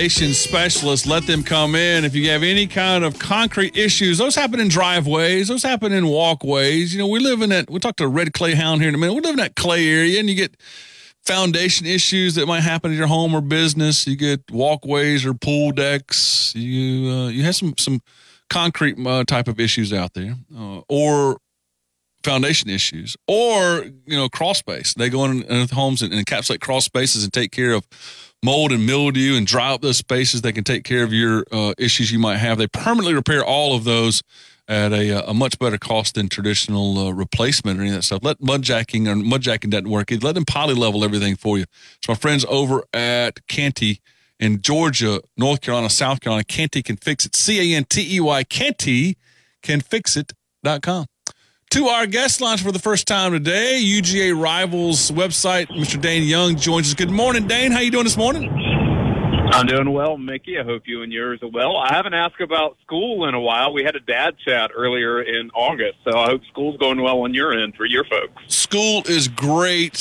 foundation specialist. Let them come in. If you have any kind of concrete issues, those happen in driveways. Those happen in walkways. You know, we'll talk to Red Clay Hound here in a minute. We live in that clay area, and you get foundation issues that might happen in your home or business. You get walkways or pool decks. You have some concrete type of issues out there, or foundation issues, or crawl space. They go in homes and encapsulate crawl spaces and take care of mold and mildew and dry up those spaces. They can take care of your issues you might have. They permanently repair all of those at a much better cost than traditional replacement or any of that stuff. Let mudjacking doesn't work. Let them poly level everything for you. It's my friends over at Canty in Georgia, North Carolina, South Carolina. Canty Can Fix It. Cantey. Canty Can Fix It.com. To our guest lines for the first time today, UGA Rivals website, Mr. Dane Young joins us. Good morning, Dane. How you doing this morning? I'm doing well, Mickey. I hope you and yours are well. I haven't asked about school in a while. We had a dad chat earlier in August, so I hope school's going well on your end for your folks. School is great.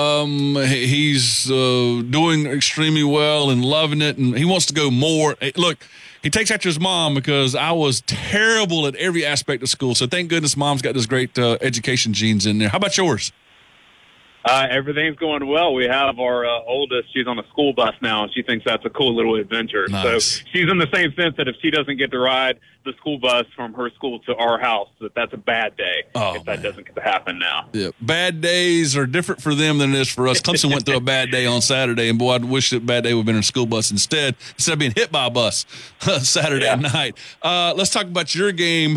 He's doing extremely well and loving it, and he wants to go more. Look, he takes after his mom because I was terrible at every aspect of school, so thank goodness mom's got this great education genes in there. How about yours? Everything's going well. We have our oldest. She's on a school bus now, and she thinks that's a cool little adventure. Nice. So she's in the same sense that if she doesn't get to ride the school bus from her school to our house, that's a bad day that doesn't get to happen now. Yeah, bad days are different for them than it is for us. Clemson went through a bad day on Saturday, and boy, I wish that bad day would have been in a school bus instead of being hit by a bus Saturday night. Let's talk about your game.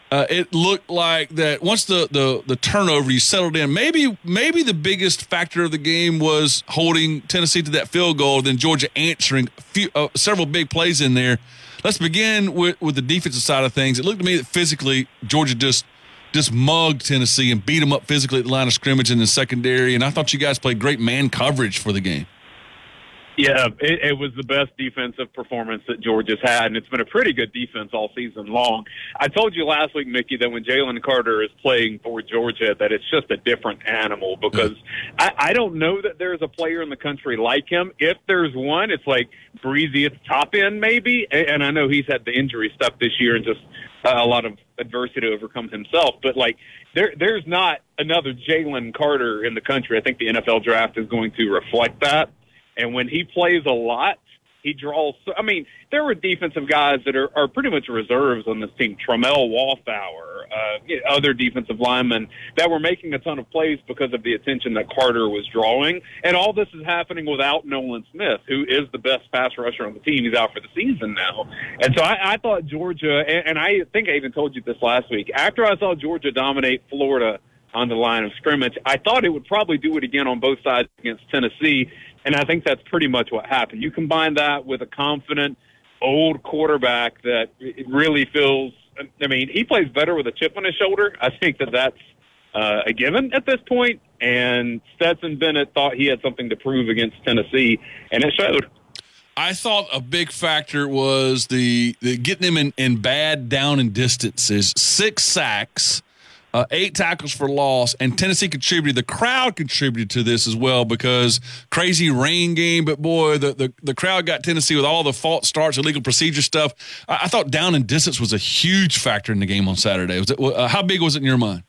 It looked like that once the turnover, you settled in. Maybe the biggest factor of the game was holding Tennessee to that field goal, then Georgia answering several big plays in there. Let's begin with the defensive side of things. It looked to me that physically Georgia just mugged Tennessee and beat them up physically at the line of scrimmage in the secondary, and I thought you guys played great man coverage for the game. Yeah, it was the best defensive performance that Georgia's had, and it's been a pretty good defense all season long. I told you last week, Mickey, that when Jalen Carter is playing for Georgia, that it's just a different animal because I don't know that there's a player in the country like him. If there's one, it's like Breezy at the top end maybe, and I know he's had the injury stuff this year and just a lot of adversity to overcome himself, but like there's not another Jalen Carter in the country. I think the NFL draft is going to reflect that. And when he plays a lot, he draws. I mean, there were defensive guys that are pretty much reserves on this team. Tramel Wallflower, other defensive linemen that were making a ton of plays because of the attention that Carter was drawing. And all this is happening without Nolan Smith, who is the best pass rusher on the team. He's out for the season now. And so I thought Georgia, and I think I even told you this last week, after I saw Georgia dominate Florida on the line of scrimmage, I thought it would probably do it again on both sides against Tennessee. And I think that's pretty much what happened. You combine that with a confident old quarterback that really feels – I mean, he plays better with a chip on his shoulder. I think that's a given at this point. And Stetson Bennett thought he had something to prove against Tennessee, and it showed. I thought a big factor was the getting them in bad down and distances. 6 sacks. 8 tackles for loss, and Tennessee contributed. The crowd contributed to this as well because crazy rain game. But boy, the crowd got Tennessee with all the false starts, illegal procedure stuff. I thought down and distance was a huge factor in the game on Saturday. How big was it in your mind?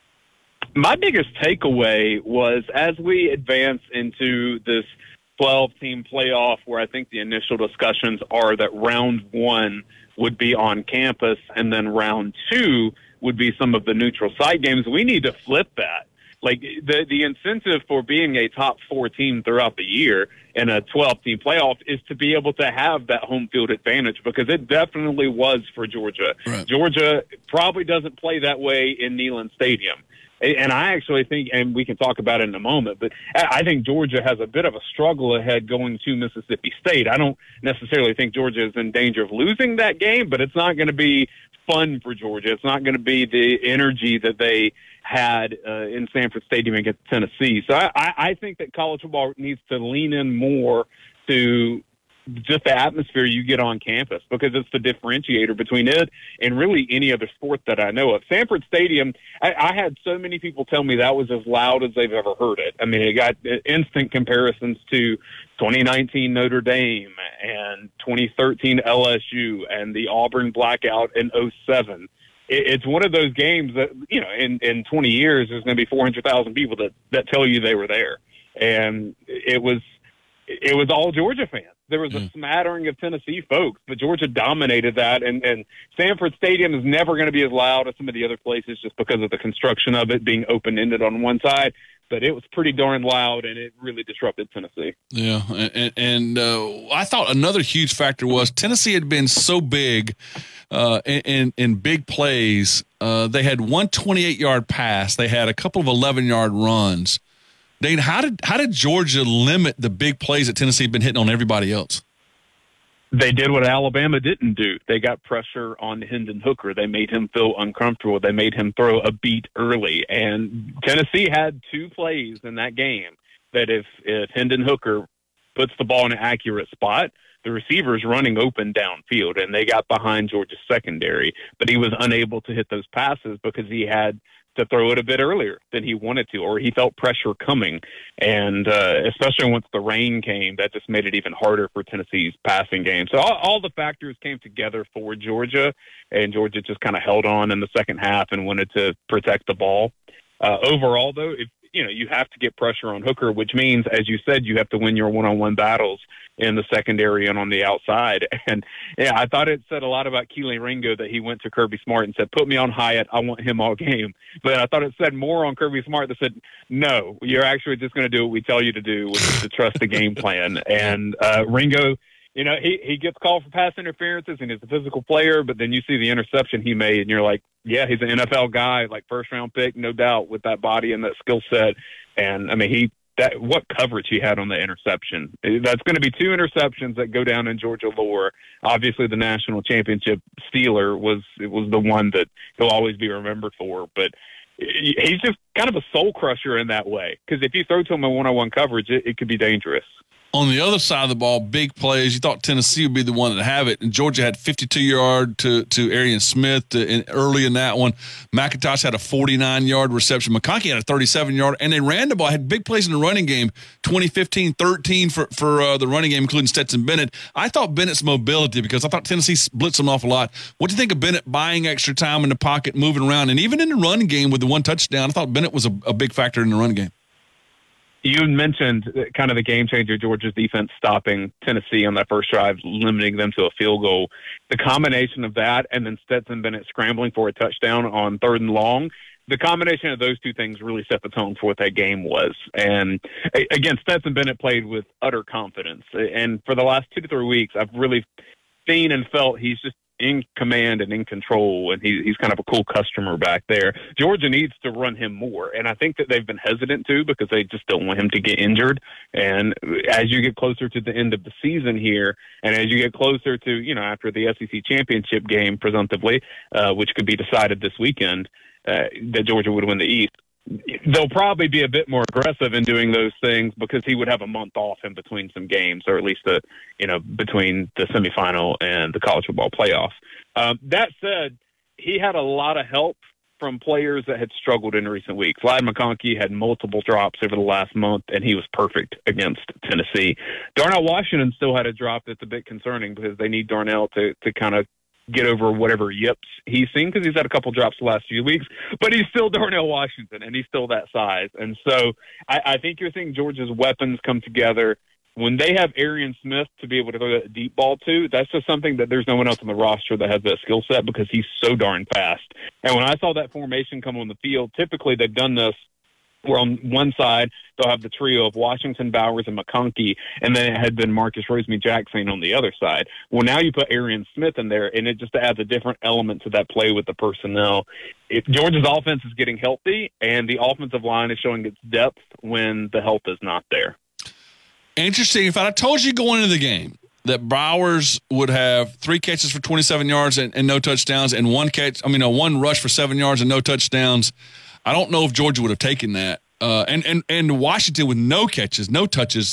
My biggest takeaway was as we advance into this 12-team playoff, where I think the initial discussions are that round 1 would be on campus, and then round 2 would be some of the neutral site games. We need to flip that. Like the incentive for being a top 4 team throughout the year in a 12-team playoff is to be able to have that home field advantage, because it definitely was for Georgia. Right. Georgia probably doesn't play that way in Neyland Stadium. And I actually think, and we can talk about it in a moment, but I think Georgia has a bit of a struggle ahead going to Mississippi State. I don't necessarily think Georgia is in danger of losing that game, but it's not going to be fun for Georgia. It's not going to be the energy that they had in Sanford Stadium against Tennessee. So I think that college football needs to lean in more to just the atmosphere you get on campus, because it's the differentiator between it and really any other sport that I know of. Sanford Stadium, I had so many people tell me that was as loud as they've ever heard it. I mean, it got instant comparisons to 2019 Notre Dame and 2013 LSU and the Auburn blackout in 2007. It's one of those games that, in 20 years, there's going to be 400,000 people that tell you they were there. And it was all Georgia fans. There was a smattering of Tennessee folks, but Georgia dominated that. And Sanford Stadium is never going to be as loud as some of the other places just because of the construction of it being open-ended on one side. But it was pretty darn loud, and it really disrupted Tennessee. Yeah, and I thought another huge factor was Tennessee had been so big in big plays. They had one 28-yard pass. They had a couple of 11-yard runs. Dane, how did Georgia limit the big plays that Tennessee had been hitting on everybody else? They did what Alabama didn't do. They got pressure on Hendon Hooker. They made him feel uncomfortable. They made him throw a beat early. And Tennessee had two plays in that game that if Hendon Hooker puts the ball in an accurate spot, the receiver's running open downfield, and they got behind Georgia's secondary. But he was unable to hit those passes because he had to throw it a bit earlier than he wanted to, or he felt pressure coming. And especially once the rain came, that just made it even harder for Tennessee's passing game. So all the factors came together for Georgia, and Georgia just kind of held on in the second half and wanted to protect the ball. Overall, though, you have to get pressure on Hooker, which means, as you said, you have to win your one-on-one battles in the secondary and on the outside. And, yeah, I thought it said a lot about Kelee Ringo that he went to Kirby Smart and said, put me on Hyatt. I want him all game. But I thought it said more on Kirby Smart that said, no, you're actually just going to do what we tell you to do, which is to trust the game plan. And Ringo, he gets called for pass interferences, and he's a physical player, but then you see the interception he made, and you're like, yeah, he's an NFL guy, like first-round pick, no doubt, with that body and that skill set. And, I mean, what coverage he had on the interception. That's going to be two interceptions that go down in Georgia lore. Obviously, the national championship stealer was the one that he'll always be remembered for, but he's just kind of a soul crusher in that way, because if you throw to him in one-on-one coverage, it could be dangerous. On the other side of the ball, big plays. You thought Tennessee would be the one that have it, and Georgia had 52-yard to Arian Smith early in that one. McIntosh had a 49-yard reception. McConkey had a 37-yard, and they ran the ball. Had big plays in the running game, 20-15-13 for the running game, including Stetson Bennett. I thought Bennett's mobility, because I thought Tennessee blitzed him an awful lot. What do you think of Bennett buying extra time in the pocket, moving around, and even in the run game with the one touchdown? I thought Bennett was a big factor in the run game. You mentioned kind of the game changer, Georgia's defense stopping Tennessee on that first drive, limiting them to a field goal. The combination of that and then Stetson Bennett scrambling for a touchdown on 3rd and long, the combination of those two things really set the tone for what that game was. And again, Stetson Bennett played with utter confidence. And for the last 2 to 3 weeks, I've really seen and felt he's just in command and in control, and he's kind of a cool customer back there. Georgia needs to run him more, and I think that they've been hesitant to, because they just don't want him to get injured. And as you get closer to the end of the season here, and as you get closer to, after the SEC championship game, presumptively, which could be decided this weekend, that Georgia would win the East, they'll probably be a bit more aggressive in doing those things, because he would have a month off in between some games, or at least between the semifinal and the college football playoff. That said, he had a lot of help from players that had struggled in recent weeks. Ladd McConkey had multiple drops over the last month, and he was perfect against Tennessee. Darnell Washington still had a drop that's a bit concerning, because they need Darnell to kind of get over whatever yips he's seen, because he's had a couple drops the last few weeks, but he's still Darnell Washington, and he's still that size. And so I think you're seeing Georgia's weapons come together. When they have Arian Smith to be able to throw that deep ball to, that's just something that there's no one else on the roster that has that skill set, because he's so darn fast. And when I saw that formation come on the field, typically they've done this where on one side they'll have the trio of Washington, Bowers, and McConkey, and then it had been Marcus Rosemy-Jackson on the other side. Well, now you put Arian Smith in there, and it just adds a different element to that play with the personnel. If Georgia's offense is getting healthy, and the offensive line is showing its depth when the health is not there. Interesting. If I had told you going into the game that Bowers would have 3 catches for 27 yards and no touchdowns, and one rush for 7 yards and no touchdowns, I don't know if Georgia would have taken that. And Washington with no catches, no touches,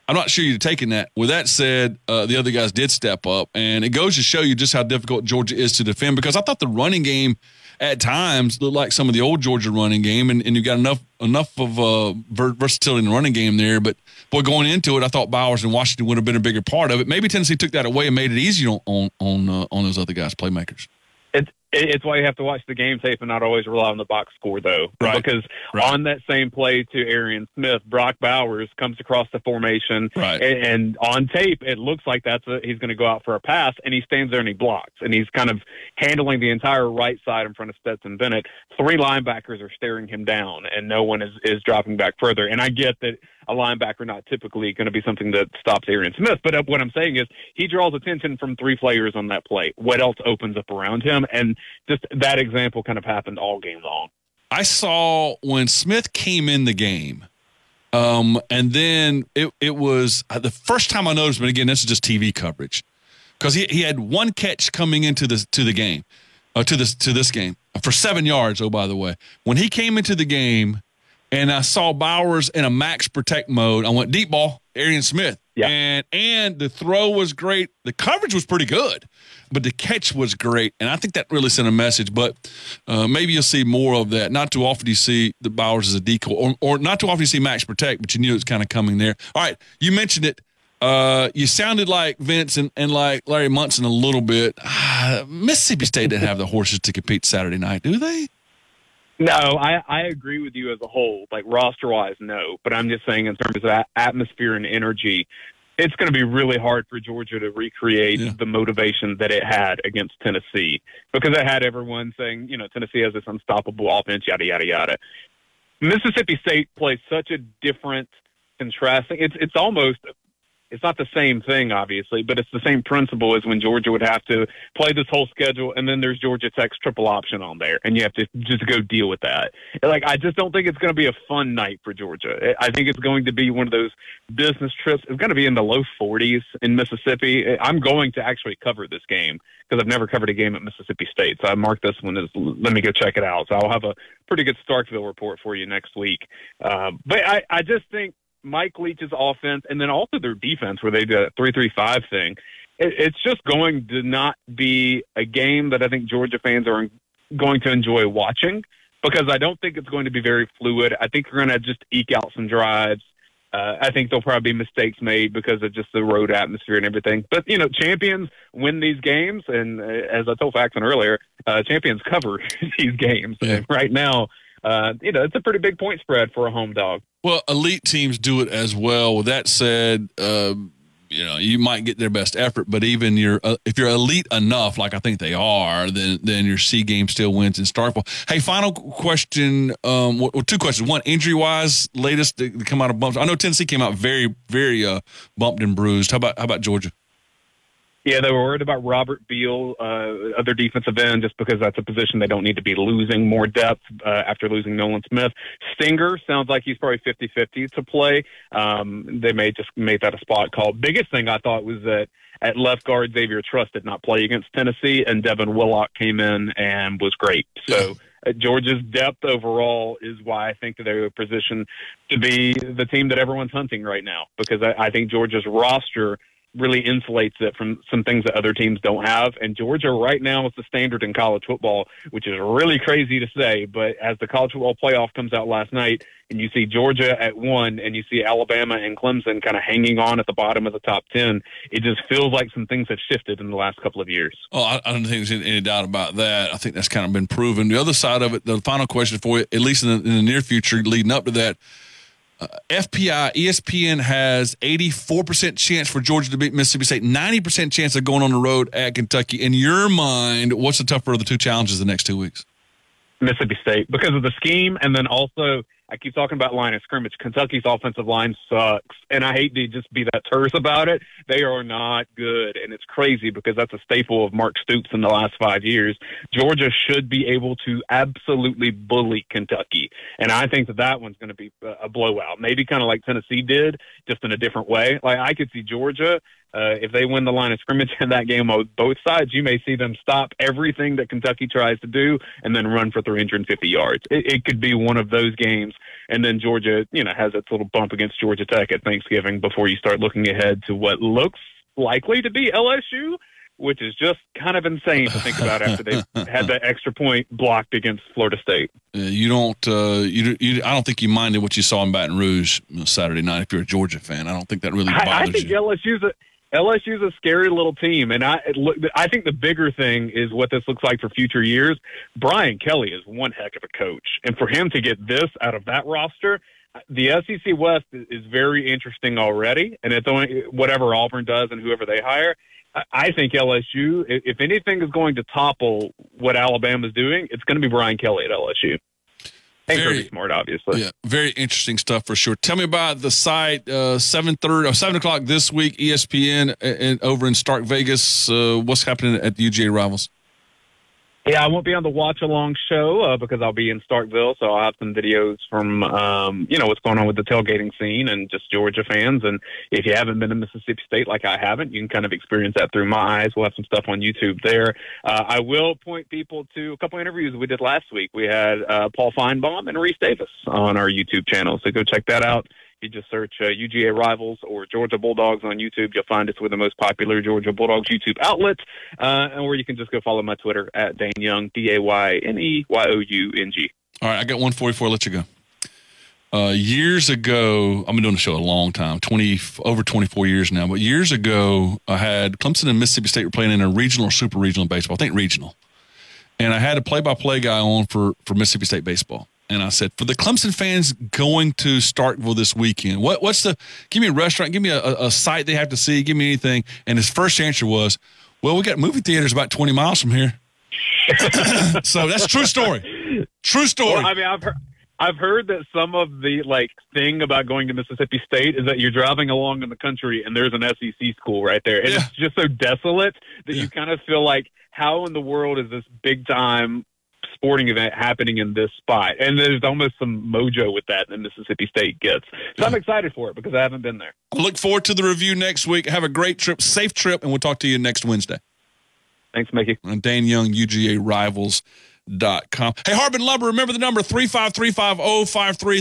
I'm not sure you're taking that. With that said, the other guys did step up, and it goes to show you just how difficult Georgia is to defend, because I thought the running game at times looked like some of the old Georgia running game, and you got enough of versatility in the running game there. But, boy, going into it, I thought Bowers and Washington would have been a bigger part of it. Maybe Tennessee took that away and made it easier on those other guys, playmakers. It's why you have to watch the game tape and not always rely on the box score, though. Right. Because on that same play to Arian Smith, Brock Bowers comes across the formation, right. and on tape it looks like he's going to go out for a pass, and he stands there and he blocks, and he's kind of handling the entire right side in front of Stetson Bennett. 3 linebackers are staring him down, and no one is dropping back further. And I get that a linebacker not typically going to be something that stops Arian Smith, but what I'm saying is he draws attention from 3 players on that play. What else opens up around him? And just that example kind of happened all game long. I saw when Smith came in the game, and then it was the first time I noticed, but again, this is just TV coverage, because he had 1 catch coming into the game, to this game for 7 yards. Oh, by the way, when he came into the game, and I saw Bowers in a max protect mode, I went deep ball, Arian Smith. Yeah. And the throw was great. The coverage was pretty good, but the catch was great. And I think that really sent a message. But maybe you'll see more of that. Not too often do you see the Bowers as a decoy, or not too often you see max protect, but you knew it was kind of coming there. All right, you mentioned it. You sounded like Vince and like Larry Munson a little bit. Mississippi State didn't have the horses to compete Saturday night, do they? No, I agree with you as a whole. Like, roster-wise, no. But I'm just saying in terms of atmosphere and energy, it's going to be really hard for Georgia to recreate the motivation that it had against Tennessee, because it had everyone saying, Tennessee has this unstoppable offense, yada, yada, yada. Mississippi State plays such a different contrasting. It's almost – it's not the same thing, obviously, but it's the same principle as when Georgia would have to play this whole schedule, and then there's Georgia Tech's triple option on there, and you have to just go deal with that. I just don't think it's going to be a fun night for Georgia. I think it's going to be one of those business trips. It's going to be in the low 40s in Mississippi. I'm going to actually cover this game because I've never covered a game at Mississippi State, so I marked this one as let me go check it out. So I'll have a pretty good Starkville report for you next week. But I just think Mike Leach's offense, and then also their defense, where they did a 3-3-5 thing, it's just going to not be a game that I think Georgia fans are going to enjoy watching, because I don't think it's going to be very fluid. I think we're going to just eke out some drives. I think there'll probably be mistakes made because of just the road atmosphere and everything. But, champions win these games, and as I told Faxon earlier, champions cover these games. Yeah. And right now, it's a pretty big point spread for a home dog. Well, elite teams do it as well. With that said, you might get their best effort, but even if you're elite enough, like I think they are, then your C game still wins in Starkville. Hey, final question. 2 questions. One, injury-wise, latest to come out of bumps. I know Tennessee came out very, very bumped and bruised. How about Georgia? Yeah, they were worried about Robert Beal, other defensive end, just because that's a position they don't need to be losing more depth after losing Nolan Smith. Stinger sounds like he's probably 50-50 to play. They may just make that a spot call. Biggest thing I thought was that at left guard, Xavier Truss did not play against Tennessee, and Devin Willock came in and was great. So Georgia's depth overall is why I think that they're positioned to be the team that everyone's hunting right now, because I think Georgia's roster really insulates it from some things that other teams don't have. And Georgia right now is the standard in college football, which is really crazy to say. But as the college football playoff comes out last night, and you see Georgia at 1, and you see Alabama and Clemson kind of hanging on at the bottom of the top 10, it just feels like some things have shifted in the last couple of years. Oh, I don't think there's any doubt about that. I think that's kind of been proven. The other side of it, the final question for you, at least in the near future leading up to that, FPI, ESPN has 84% chance for Georgia to beat Mississippi State, 90% chance of going on the road at Kentucky. In your mind, what's the tougher of the 2 challenges the next 2 weeks? Mississippi State, because of the scheme, and then also I keep talking about line of scrimmage. Kentucky's offensive line sucks, and I hate to just be that terse about it. They are not good, and it's crazy because that's a staple of Mark Stoops in the last 5 years. Georgia should be able to absolutely bully Kentucky, and I think that one's going to be a blowout, maybe kind of like Tennessee did, just in a different way. Like, I could see Georgia, if they win the line of scrimmage in that game on both sides, you may see them stop everything that Kentucky tries to do and then run for 350 yards. It could be one of those games And then Georgia, has its little bump against Georgia Tech at Thanksgiving before you start looking ahead to what looks likely to be LSU, which is just kind of insane to think about after they had that extra point blocked against Florida State. You don't. I don't think you minded what you saw in Baton Rouge Saturday night. If you're a Georgia fan, I don't think that really bothers I think you. LSU's a scary little team, and I think the bigger thing is what this looks like for future years. Brian Kelly is one heck of a coach, and for him to get this out of that roster. The SEC West is very interesting already, and it's only whatever Auburn does and whoever they hire. I think LSU, if anything is going to topple what Alabama's doing, it's going to be Brian Kelly at LSU. And Kirby Smart, obviously. Yeah, very interesting stuff for sure. Tell me about the site, 7 o'clock this week, ESPN over in Stark Vegas. What's happening at the UGA Rivals? Yeah, I won't be on the watch-along show because I'll be in Starkville, so I'll have some videos from, what's going on with the tailgating scene and just Georgia fans. And if you haven't been to Mississippi State like I haven't, you can kind of experience that through my eyes. We'll have some stuff on YouTube there. I will point people to a couple interviews we did last week. We had Paul Feinbaum and Reese Davis on our YouTube channel, so go check that out. You just search UGA Rivals or Georgia Bulldogs on YouTube. You'll find us with the most popular Georgia Bulldogs YouTube outlets, or you can just go follow my Twitter at Dane Young, DaneYoung. All right, I got one for you before I let you go. Years ago, I've been doing the show a long time, over 24 years now, but years ago, I had Clemson and Mississippi State were playing in a regional or super regional baseball, I think regional. And I had a play-by-play guy on for Mississippi State baseball. And I said, for the Clemson fans going to Starkville this weekend, give me a restaurant, give me a site they have to see, give me anything. And his first answer was, well, we got movie theaters about 20 miles from here. So that's a true story. True story. Well, I mean, I've heard that some of the thing about going to Mississippi State is that you're driving along in the country and there's an SEC school right there. And it's just so desolate that you kind of feel like, how in the world is this big time sporting event happening in this spot? And there's almost some mojo with that that Mississippi State gets. So I'm excited for it because I haven't been there. I look forward to the review next week. Have a great trip, safe trip, and we'll talk to you next Wednesday. Thanks, Mickey. I'm Dane Young, UGA Rivals.com. Hey, Harbin Lumber, remember the number 3535053,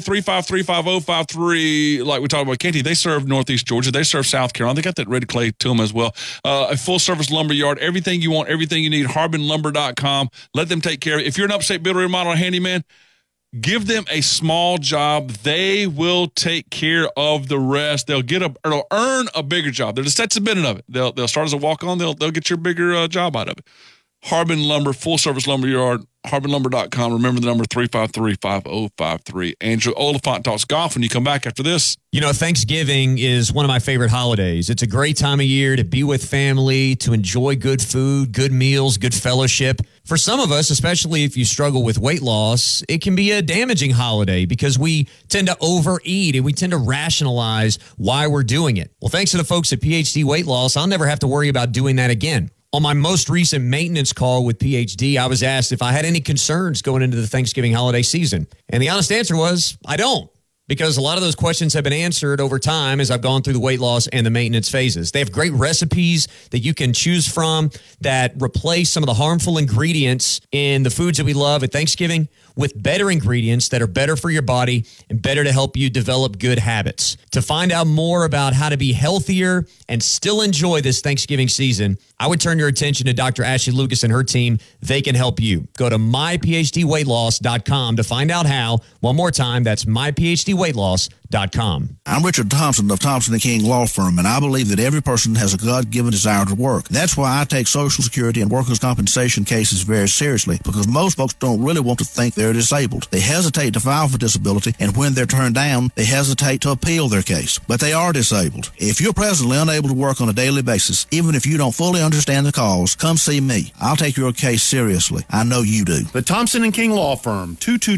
3535053. Like we talked about Katie, they serve Northeast Georgia. They serve South Carolina. They got that red clay to them as well. A full-service lumber yard, everything you want, everything you need, HarbinLumber.com. Let them take care of it. If you're an upstate builder, remodel, or handyman, give them a small job. They will take care of the rest. They'll earn a bigger job. That's the minute of it. They'll start as a walk-on. They'll get your bigger job out of it. Harbin Lumber, full-service lumber yard, HarbinLumber.com. Remember the number 3535053. Andrew Oliphant talks golf when you come back after this. Thanksgiving is one of my favorite holidays. It's a great time of year to be with family, to enjoy good food, good meals, good fellowship. For some of us, especially if you struggle with weight loss, it can be a damaging holiday because we tend to overeat and we tend to rationalize why we're doing it. Well, thanks to the folks at PhD Weight Loss, I'll never have to worry about doing that again. On my most recent maintenance call with PhD, I was asked if I had any concerns going into the Thanksgiving holiday season. And the honest answer was, I don't. Because a lot of those questions have been answered over time as I've gone through the weight loss and the maintenance phases. They have great recipes that you can choose from that replace some of the harmful ingredients in the foods that we love at Thanksgiving with better ingredients that are better for your body and better to help you develop good habits. To find out more about how to be healthier and still enjoy this Thanksgiving season, I would turn your attention to Dr. Ashley Lucas and her team. They can help you. Go to myphdweightloss.com to find out how. One more time, that's myphdweightloss.com. I'm Richard Thompson of Thompson & King Law Firm, and I believe that every person has a God-given desire to work. That's why I take Social Security and workers' compensation cases very seriously, because most folks don't really want to think they're disabled. They hesitate to file for disability, and when they're turned down, they hesitate to appeal their case. But they are disabled. If you're presently unable to work on a daily basis, even if you don't fully understand the cause, come see me. I'll take your case seriously. I know you do. The Thompson & King Law Firm,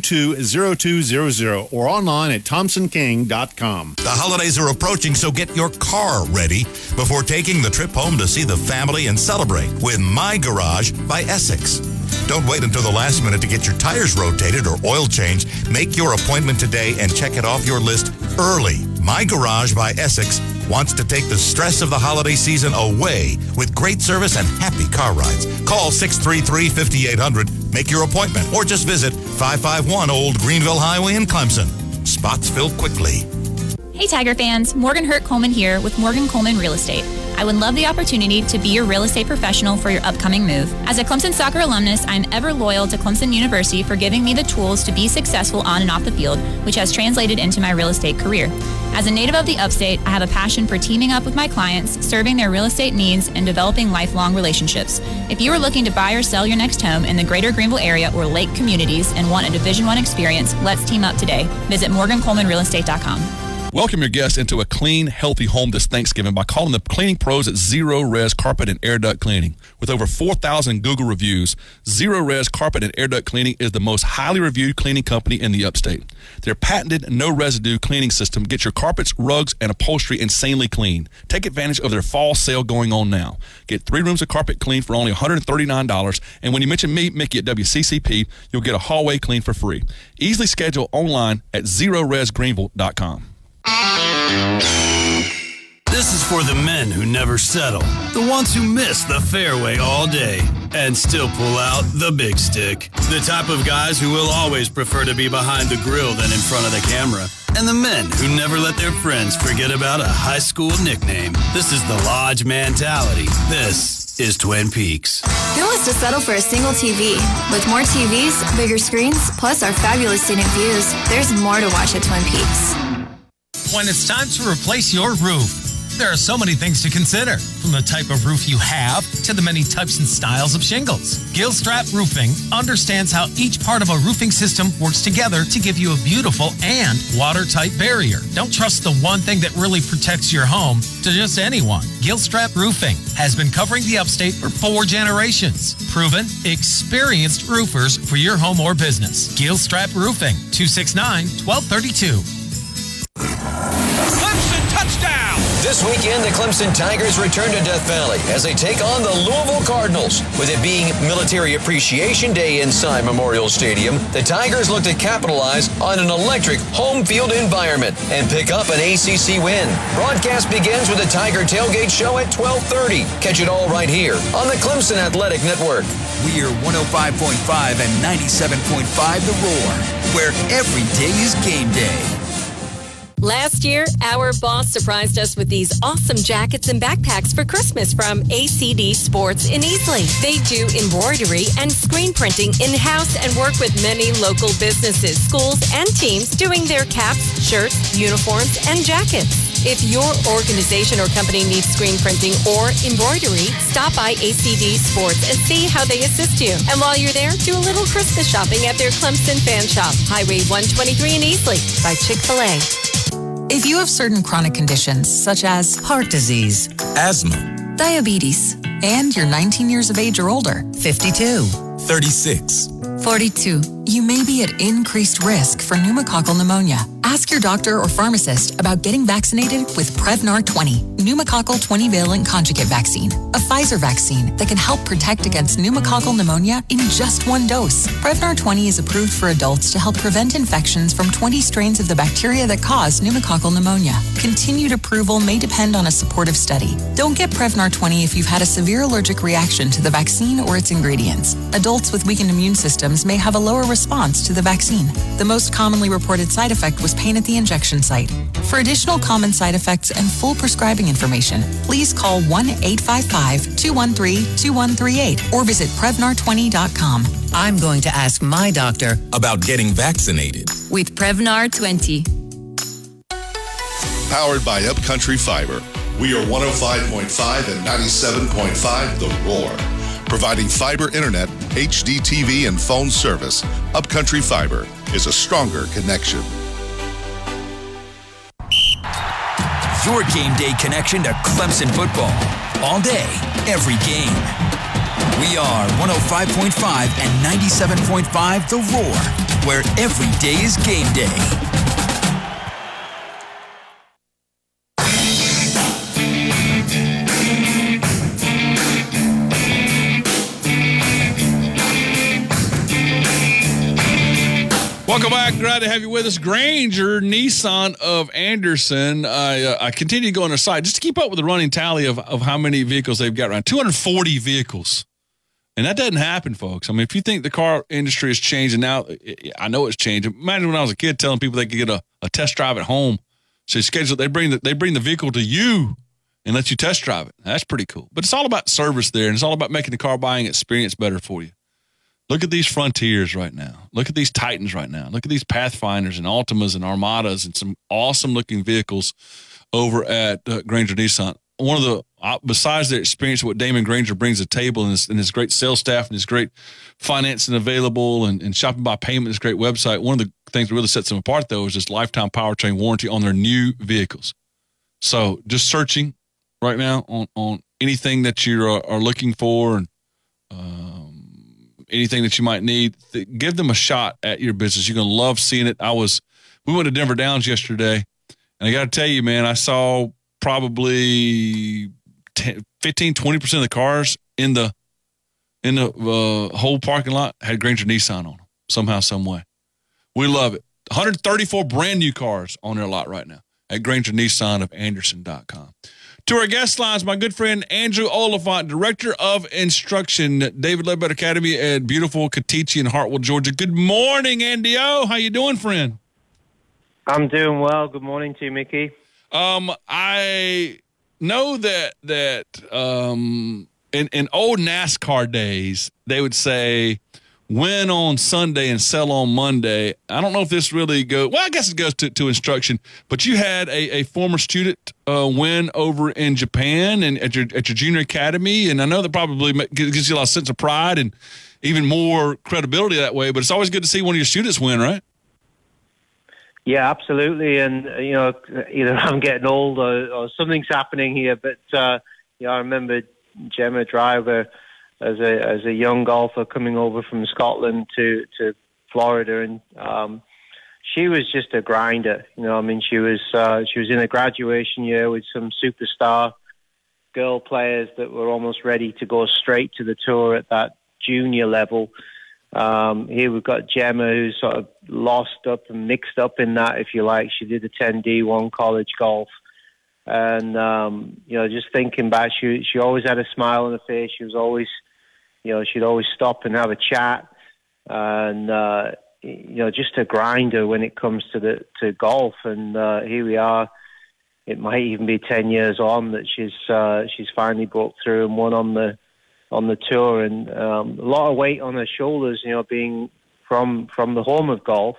222-0200, or online at thompsonking.com. The holidays are approaching, so get your car ready before taking the trip home to see the family and celebrate with My Garage by Essex. Don't wait until the last minute to get your tires rotated or oil changed. Make your appointment today and check it off your list early. My Garage by Essex wants to take the stress of the holiday season away with great service and happy car rides. Call 633-5800, make your appointment, or just visit 551 Old Greenville Highway in Clemson. spots fill quickly. Hey Tiger fans, Morgan Hurt Coleman here with Morgan Coleman Real Estate. I would love the opportunity to be your real estate professional for your upcoming move. As a Clemson soccer alumnus, I'm ever loyal to Clemson University for giving me the tools to be successful on and off the field, which has translated into my real estate career. As a native of the upstate, I have a passion for teaming up with my clients, serving their real estate needs, and developing lifelong relationships. If you are looking to buy or sell your next home in the greater Greenville area or Lake communities and want a Division I experience, let's team up today. Visit MorganColemanRealEstate.com. Welcome your guests into a clean, healthy home this Thanksgiving by calling the cleaning pros at Zero Res Carpet and Air Duct Cleaning. With over 4,000 Google reviews, Zero Res Carpet and Air Duct Cleaning is the most highly reviewed cleaning company in the upstate. Their patented no-residue cleaning system gets your carpets, rugs, and upholstery insanely clean. Take advantage of their fall sale going on now. Get 3 rooms of carpet clean for only $139, and when you mention me, Mickey, at WCCP, you'll get a hallway clean for free. Easily schedule online at ZeroResGreenville.com. This is for the men who never settle, the ones who miss the fairway all day and still pull out the big stick, the type of guys who will always prefer to be behind the grill than in front of the camera, and the men who never let their friends forget about a high school nickname. This is the Lodge mentality. This is Twin Peaks. Who wants to settle for a single TV? With more TVs, bigger screens, plus our fabulous scenic views, there's more to watch at Twin Peaks. When it's time to replace your roof, there are so many things to consider, from the type of roof you have to the many types and styles of shingles. Gilstrap Roofing understands how each part of a roofing system works together to give you a beautiful and watertight barrier. Don't trust the one thing that really protects your home to just anyone. Gilstrap Roofing has been covering the upstate for 4 generations. Proven, experienced roofers for your home or business. Gilstrap Roofing, 269-1232. Clemson touchdown! This weekend, the Clemson Tigers return to Death Valley as they take on the Louisville Cardinals. With it being Military Appreciation Day inside Memorial Stadium, the Tigers look to capitalize on an electric home field environment and pick up an ACC win. Broadcast begins with the Tiger Tailgate Show at 12:30. Catch it all right here on the Clemson Athletic Network. We are 105.5 and 97.5 The Roar, where every day is game day. Last year, our boss surprised us with these awesome jackets and backpacks for Christmas from ACD Sports in Easley. They do embroidery and screen printing in-house and work with many local businesses, schools, and teams doing their caps, shirts, uniforms, and jackets. If your organization or company needs screen printing or embroidery, stop by ACD Sports and see how they assist you. And while you're there, do a little Christmas shopping at their Clemson Fan Shop, Highway 123 in Easley by Chick-fil-A. If you have certain chronic conditions such as heart disease, asthma, diabetes, and you're 19 years of age or older, 52, 36, 42, you may be at increased risk for pneumococcal pneumonia. Ask your doctor or pharmacist about getting vaccinated with Prevnar 20, pneumococcal 20-valent conjugate vaccine, a Pfizer vaccine that can help protect against pneumococcal pneumonia in just 1 dose. Prevnar 20 is approved for adults to help prevent infections from 20 strains of the bacteria that cause pneumococcal pneumonia. Continued approval may depend on a supportive study. Don't get Prevnar 20 if you've had a severe allergic reaction to the vaccine or its ingredients. Adults with weakened immune systems may have a lower response to the vaccine. The most commonly reported side effect was pain at the injection site. For additional common side effects and full prescribing information, please call 1-855-213-2138 or visit Prevnar20.com. I'm going to ask my doctor about getting vaccinated with Prevnar 20. Powered by Upcountry Fiber. We are 105.5 and 97.5 The Roar. Providing fiber internet, HD TV, and phone service, Upcountry Fiber is a stronger connection. Your game day connection to Clemson football. All day, every game. We are 105.5 and 97.5 The Roar, where every day is game day. Welcome back. Glad to have you with us. Granger Nissan of Anderson. I continue to go on their site just to keep up with the running tally of how many vehicles they've got around. 240 vehicles And that doesn't happen, folks. I mean, if you think the car industry is changing now, I know it's changing. Imagine when I was a kid telling people they could get a test drive at home. So they bring the vehicle to you and let you test drive it. That's pretty cool. But it's all about service there, and it's all about making the car buying experience better for you. Look at these Frontiers right now. Look at these Titans right now. Look at these Pathfinders and Altimas and Armadas and some awesome-looking vehicles over at Granger Nissan. One of the besides their experience, what Damon Granger brings to the table and his great sales staff and his great financing available and shopping by payment, his great website. One of the things that really sets them apart, though, is this lifetime powertrain warranty on their new vehicles. So just searching right now on anything that you are looking for and anything that you might need, give them a shot at your business. You're going to love seeing it. We went to Denver Downs yesterday, and I got to tell you, man, I saw probably 15-20% of the cars in the whole parking lot had Granger Nissan on them somehow, some way. We love it. 134 brand new cars on their lot right now at Granger Nissan of Anderson.com. To our guest lines, my good friend Andrew Oliphant, Director of Instruction at David Ledbetter Academy at beautiful Katichi in Hartwell, Georgia. Good morning, Andy O. How you doing, friend? I'm doing well. Good morning to you, Mickey. I know that in old NASCAR days, they would say, win on Sunday and sell on Monday. I don't know if this really goes – well, I guess it goes to instruction. But you had a former student win over in Japan and at your junior academy, and I know that probably gives you a lot of sense of pride and even more credibility that way. But it's always good to see one of your students win, right? Yeah, absolutely. And, either I'm getting old or something's happening here. But, I remember Gemma Driver – as a young golfer coming over from Scotland to Florida, and she was just a grinder. She was in a graduation year with some superstar girl players that were almost ready to go straight to the tour at that junior level. Here we've got Gemma, who's sort of lost up and mixed up in that, if you like. She did attend D1 college golf. And, just thinking back, she always had a smile on her face. She was always, she'd always stop and have a chat. And, just a grinder when it comes to golf. And here we are. It might even be 10 years on that she's finally broke through and won on the tour. And a lot of weight on her shoulders, being from the home of golf.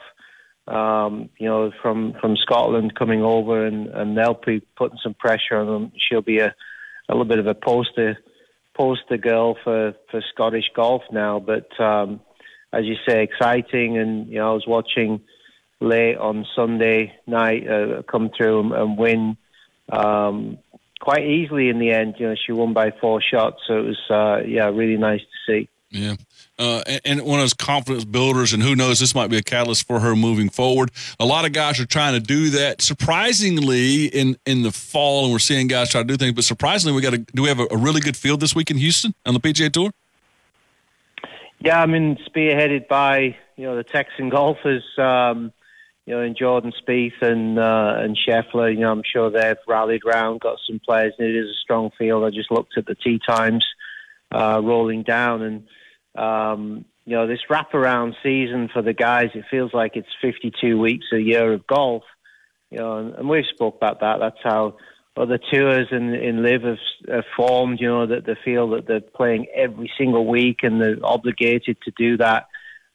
From Scotland coming over and they'll be putting some pressure on them. She'll be a little bit of a poster girl for Scottish golf now. But as you say, exciting. And I was watching late on Sunday night come through and win quite easily in the end. She won by 4 shots, so it was really nice to see. Yeah. And one of those confidence builders, and who knows, this might be a catalyst for her moving forward. A lot of guys are trying to do that. Surprisingly, in the fall, and we're seeing guys try to do things, but surprisingly, do we have a really good field this week in Houston on the PGA Tour? Yeah, spearheaded by, the Texan golfers, in Jordan Spieth and Scheffler. I'm sure they've rallied round, got some players, and it is a strong field. I just looked at the tee times rolling down, and this wraparound season for the guys, it feels like it's 52 weeks a year of golf, and we've spoke about that. That's how other tours in LIV have formed, that they feel that they're playing every single week and they're obligated to do that.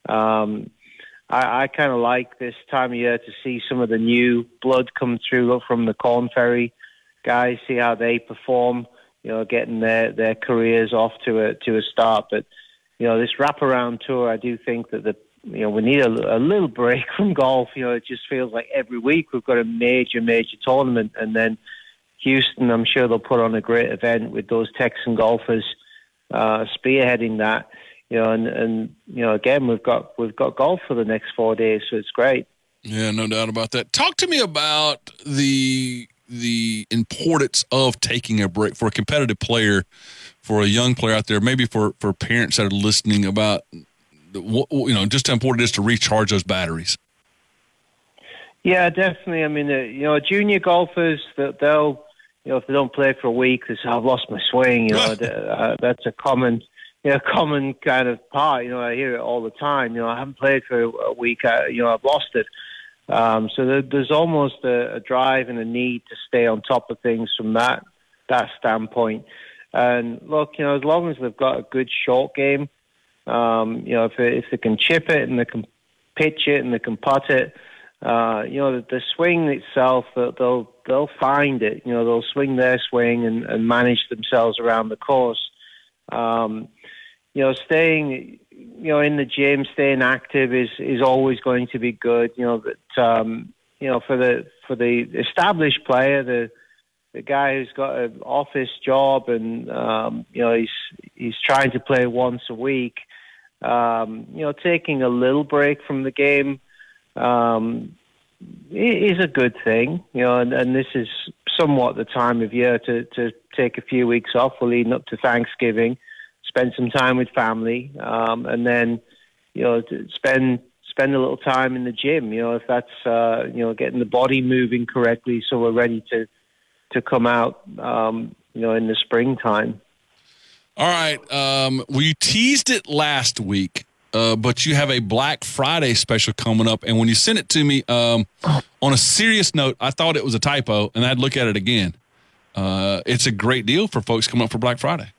I kind of like this time of year to see some of the new blood come through from the Korn Ferry guys, see how they perform, getting their careers off to a start. But, this wraparound tour, I do think that we need a little break from golf. It just feels like every week we've got a major tournament. And then Houston, I'm sure they'll put on a great event with those Texan golfers spearheading that. And again, we've got golf for the next 4 days, so it's great. Yeah, no doubt about that. Talk to me about the importance of taking a break for a competitive player, for a young player out there, maybe for parents that are listening, about just how important it is to recharge those batteries. Yeah, definitely. Junior golfers, they'll if they don't play for a week, they say, I've lost my swing. That's a common common kind of part. I hear it all the time. I haven't played for a week. I've lost it. So there's almost a drive and a need to stay on top of things from that standpoint. And look, as long as they've got a good short game, if they can chip it and they can pitch it and they can putt it, the swing itself, they'll find it. They'll swing their swing and manage themselves around the course. Staying, in the gym, staying active is always going to be good. But for the established player, the guy who's got an office job and he's trying to play once a week, taking a little break from the game is a good thing. And this is somewhat the time of year to take a few weeks off. We're leading up to Thanksgiving. Spend some time with family, and then, to spend a little time in the gym, if that's, getting the body moving correctly so we're ready to come out, in the springtime. All right. We teased it last week, but you have a Black Friday special coming up. And when you sent it to me, on a serious note, I thought it was a typo, and I'd look at it again. It's a great deal for folks coming up for Black Friday.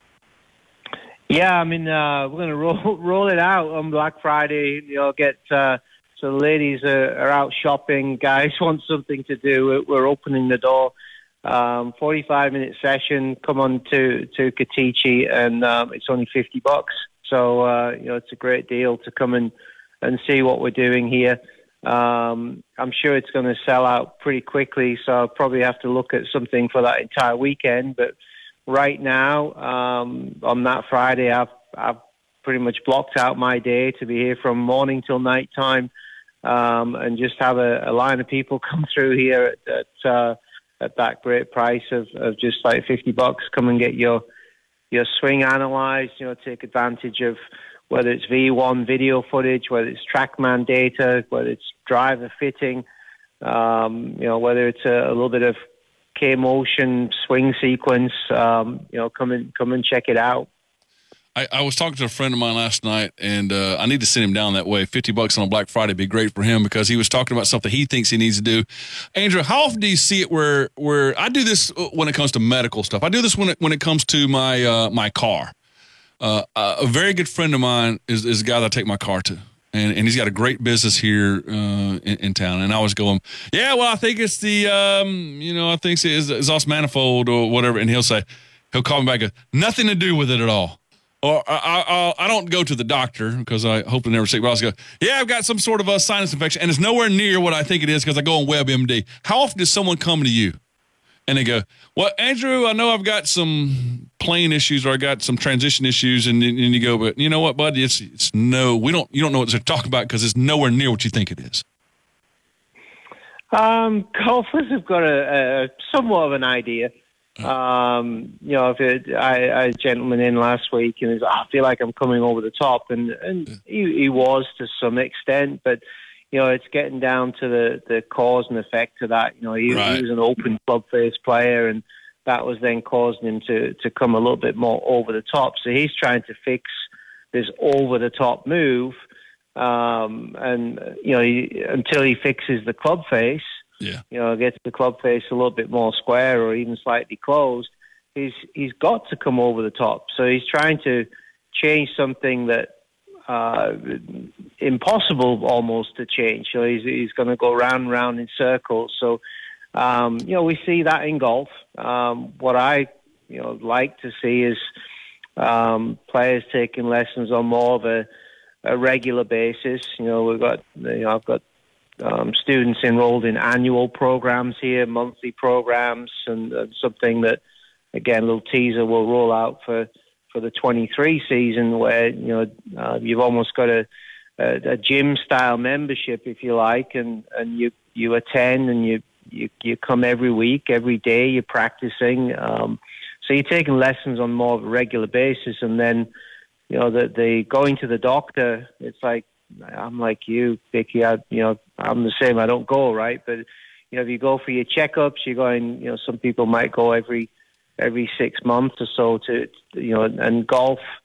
Yeah, we're going to roll it out on Black Friday. Get so the ladies are out shopping. Guys want something to do. We're opening the door. 45-minute session. Come on to Katichi, and it's only $50. So it's a great deal to come and see what we're doing here. I'm sure it's going to sell out pretty quickly, so I'll probably have to look at something for that entire weekend. But right now, on that Friday, I've pretty much blocked out my day to be here from morning till night time, and just have a line of people come through here at that great price of just like $50. Come and get your swing analyzed. Take advantage of whether it's V1 video footage, whether it's TrackMan data, whether it's driver fitting, whether it's a little bit of K-motion swing sequence. Come and check it out. I was talking to a friend of mine last night, and I need to send him down that way. $50 on a Black Friday would be great for him because he was talking about something he thinks he needs to do. Andrew, how often do you see it where I do this when it comes to medical stuff? I do this when it comes to my car. A very good friend of mine is a guy that I take my car to. And he's got a great business here in town. And I was going, yeah, well, I think it's the, I think it's exhaust manifold or whatever. And he'll call me back and go, nothing to do with it at all. Or I don't go to the doctor because I hope to never sick. But I was go, yeah, I've got some sort of a sinus infection. And it's nowhere near what I think it is because I go on WebMD. How often does someone come to you? And they go, well, Andrew, I know I've got some plane issues or I got some transition issues. And you go, but you know what, bud? You don't know what they're talking about because it's nowhere near what you think it is. Golfers have got a somewhat of an idea. I had a gentleman in last week and he's like, I feel like I'm coming over the top. And he was to some extent, but it's getting down to the cause and effect of that. He was an open club face player, and that was then causing him to come a little bit more over the top. So he's trying to fix this over the top move, until he fixes the club face. Yeah. Gets the club face a little bit more square or even slightly closed. He's got to come over the top. So he's trying to change something that. Impossible almost to change. So he's going to go round and round in circles. So, we see that in golf. What I, like to see is players taking lessons on more of a regular basis. I've got students enrolled in annual programs here, monthly programs, and something that, again, a little teaser will roll out for the 23 season where, you've almost got a gym style membership, if you like, and you attend and you come every week, every day, you're practicing. So you're taking lessons on more of a regular basis. And then, the going to the doctor, it's like, I'm like you, Vicky, I'm the same. I don't go, right? But, if you go for your checkups, you're going, some people might go every 6 months or so and golf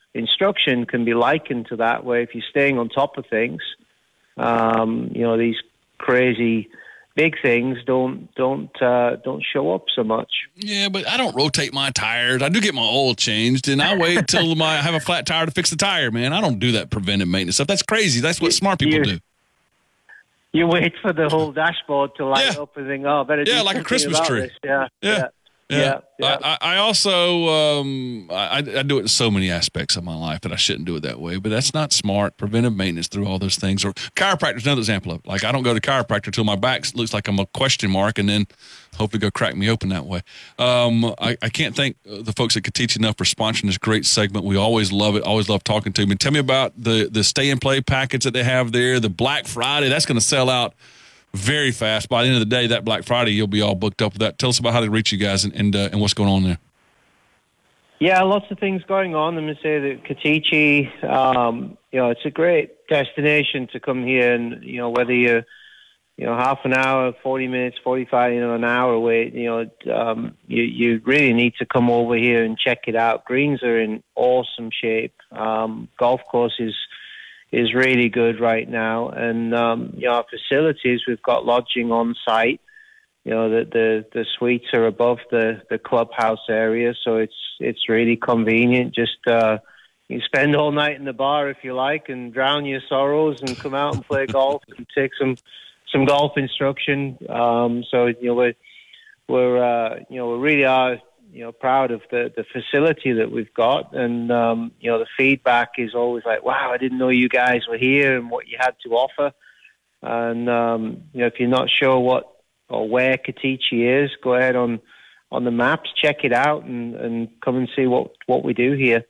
instruction can be likened to that, where if you're staying on top of things, these crazy big things don't show up so much. Yeah, but I don't rotate my tires. I do get my oil changed, and I wait till I have a flat tire to fix the tire, man. I don't do that preventive maintenance stuff. That's crazy. That's what smart people do. You wait for the whole dashboard to light up and think, oh, better do like a Christmas tree. This. Yeah. I also I do it in so many aspects of my life that I shouldn't do it that way, but that's not smart. Preventive maintenance through all those things. Or chiropractor's another example of it. Like, I don't go to chiropractor until my back looks like I'm a question mark, and then hopefully go crack me open that way. I can't thank the folks at Katichi enough for sponsoring this great segment. We always love it. Always love talking to them. And tell me about the stay and play package that they have there. The Black Friday, that's going to sell out very fast. By the end of the day, that Black Friday, you'll be all booked up with that. Tell us about how to reach you guys and what's going on there. Yeah, lots of things going on. I'm going to say that Katichi, it's a great destination to come here, and whether you're half an hour, 40 minutes, 45, an hour away, you really need to come over here and check it out. Greens are in awesome shape. Golf course is really good right now, and our facilities, we've got lodging on site. The suites are above the clubhouse area, so it's really convenient. Just you spend all night in the bar if you like, and drown your sorrows, and come out and play golf and take some golf instruction. So we really are proud of the facility that we've got, and the feedback is always like, wow, I didn't know you guys were here and what you had to offer. And if you're not sure what or where Katichi is, go ahead on the maps, check it out, and come and see what we do here.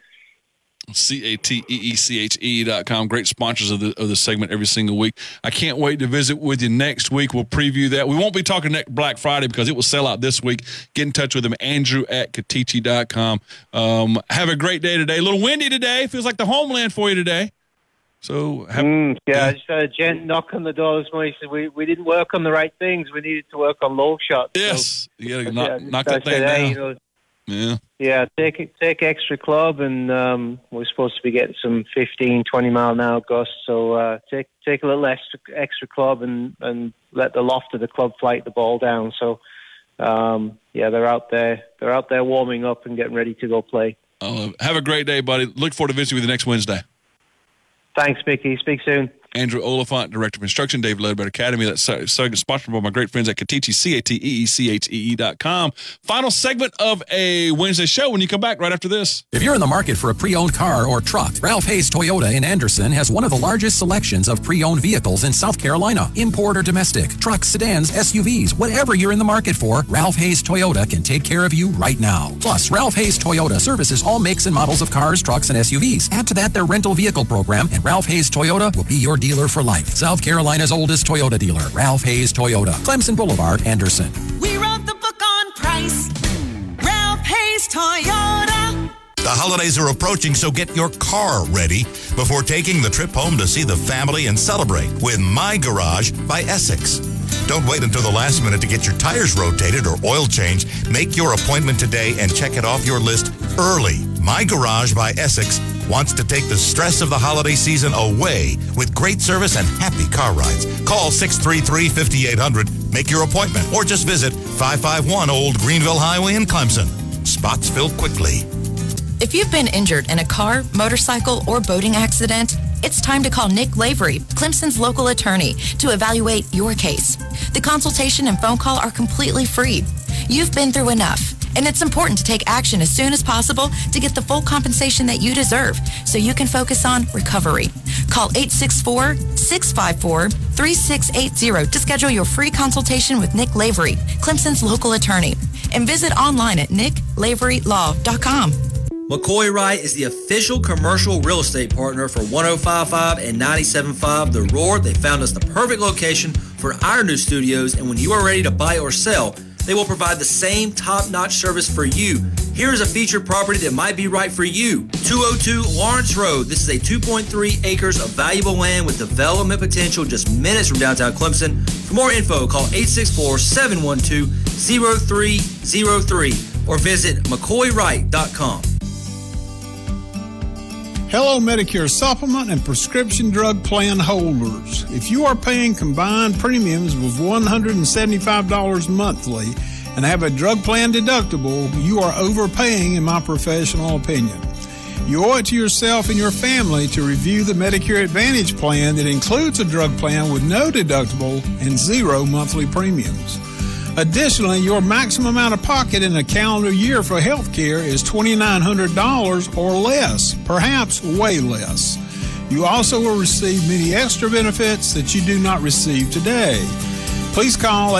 CATEECHE.com. Great sponsors of the segment every single week. I can't wait to visit with you next week. We'll preview that. We won't be talking next Black Friday because it will sell out this week. Get in touch with him, Andrew at Katichi.com. Have a great day today. A little windy today. Feels like the homeland for you today. So I just had a gent knock on the door this morning. He said we didn't work on the right things. We needed to work on low shots. Yes, so, you got to knock that thing down. Yeah, take extra club, and we're supposed to be getting some 15, 20-mile-an-hour gusts. So take a little extra club and let the loft of the club flight the ball down. So they're out there. They're out there warming up and getting ready to go play. Have a great day, buddy. Look forward to visiting with you next Wednesday. Thanks, Mickey. Speak soon. Andrew Oliphant, Director of Instruction, Dave Ledbetter Academy. That's sponsored by my great friends at Katichi, CATEECHE.com. Final segment of a Wednesday show when you come back right after this. If you're in the market for a pre-owned car or truck, Ralph Hayes Toyota in Anderson has one of the largest selections of pre-owned vehicles in South Carolina. Import or domestic, trucks, sedans, SUVs, whatever you're in the market for, Ralph Hayes Toyota can take care of you right now. Plus, Ralph Hayes Toyota services all makes and models of cars, trucks, and SUVs. Add to that their rental vehicle program, and Ralph Hayes Toyota will be your dealer for life. South Carolina's oldest Toyota dealer, Ralph Hayes Toyota, Clemson Boulevard, Anderson. We wrote the book on price. Ralph Hayes Toyota. The holidays are approaching, so get your car ready before taking the trip home to see the family and celebrate with My Garage by Essex. Don't wait until the last minute to get your tires rotated or oil changed. Make your appointment today and check it off your list early. My Garage by Essex wants to take the stress of the holiday season away with great service and happy car rides. Call 633-5800, make your appointment, or just visit 551 Old Greenville Highway in Clemson. Spots fill quickly. If you've been injured in a car, motorcycle, or boating accident, it's time to call Nick Lavery, Clemson's local attorney, to evaluate your case. The consultation and phone call are completely free. You've been through enough, and it's important to take action as soon as possible to get the full compensation that you deserve so you can focus on recovery. Call 864-654-3680 to schedule your free consultation with Nick Lavery, Clemson's local attorney, and visit online at nicklaverylaw.com. McCoy Wright is the official commercial real estate partner for 105.5 and 97.5 The Roar. They found us the perfect location for our new studios, and when you are ready to buy or sell, they will provide the same top-notch service for you. Here is a featured property that might be right for you. 202 Lawrence Road. This is a 2.3 acres of valuable land with development potential just minutes from downtown Clemson. For more info, call 864-712-0303 or visit McCoyWright.com. Hello, Medicare supplement and prescription drug plan holders. If you are paying combined premiums of $175 monthly and have a drug plan deductible, you are overpaying in my professional opinion. You owe it to yourself and your family to review the Medicare Advantage plan that includes a drug plan with no deductible and zero monthly premiums. Additionally, your maximum out of pocket in a calendar year for health care is $2,900 or less, perhaps way less. You also will receive many extra benefits that you do not receive today. Please call